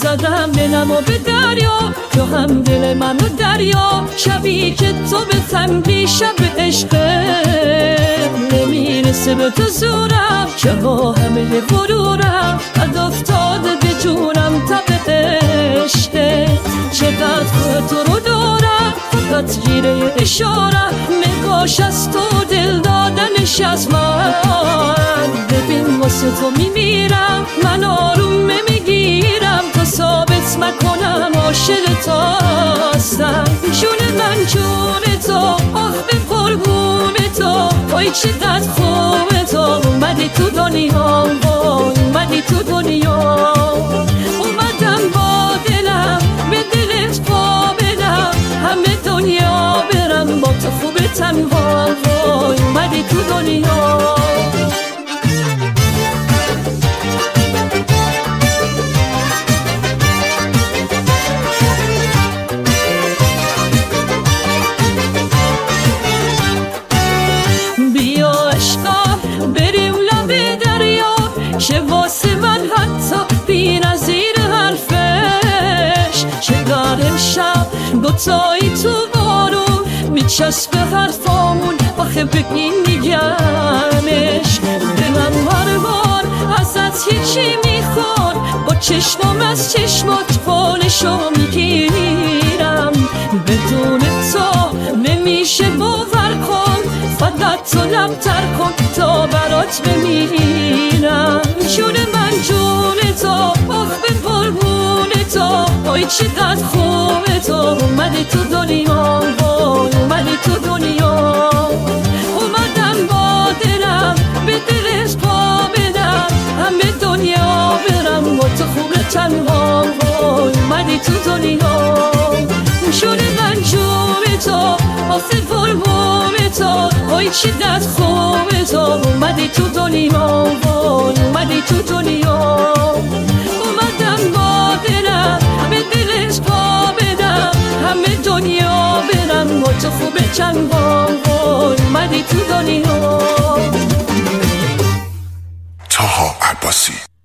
زدم دلم و به دریا، تو هم دل من و دریا. شبی که تو به تنگی شب عشقه نمیرسه به تو زورم، که با همه غرورم قد افتاده به جونم تب عشقه. چقدر خود تو رو دارم فقط گیره اشارم، نگاش از تو دل دادنش از من. ببین واسه تو میمیرم من آروم نمیگیرم، تا ثابت نکنم عاشق تو هستم. جون من جون تو، آخ به قربون تو، وای چقدر خوبه تو اومدی تو دنیا، اومدی تو دنیا. اومدم با دلم به دلت پا بدم، همه دنیا برم با تو خوبه تنها، اومدی تو دنیا. چه واسه من حتی بی نظیر حرفش، چقدر امشب دوتایی تو بارون میچسبه حرفامون، آخه بگین میگمش. دلم هر بار ازت هیچی میخواد، با چشمم از چشمات بالشو میگیرم. بدون تو نمیشه باور کن، فقط تو لبتر کن تا برات بمیرم. جون من جون تو، آخ به قربون تو، وای چقدر خوبه تو اومدی تو دنیا، اومدی تو دنیا. اومدم با دلم به دلت پا بدم، همه دنیا برم با تو خوبه تنها، اومدی تو دنیا. جون من جون تو، آخ به قربون تو، وای چقدر خوبه تو اومدی تو دنیا، اومدی تو دنیا. اومدم با دلم به دلت پا بدم، همه دنیا برم با تو خوبه چنگا، اومدی تو دنیا. طاها عباسی.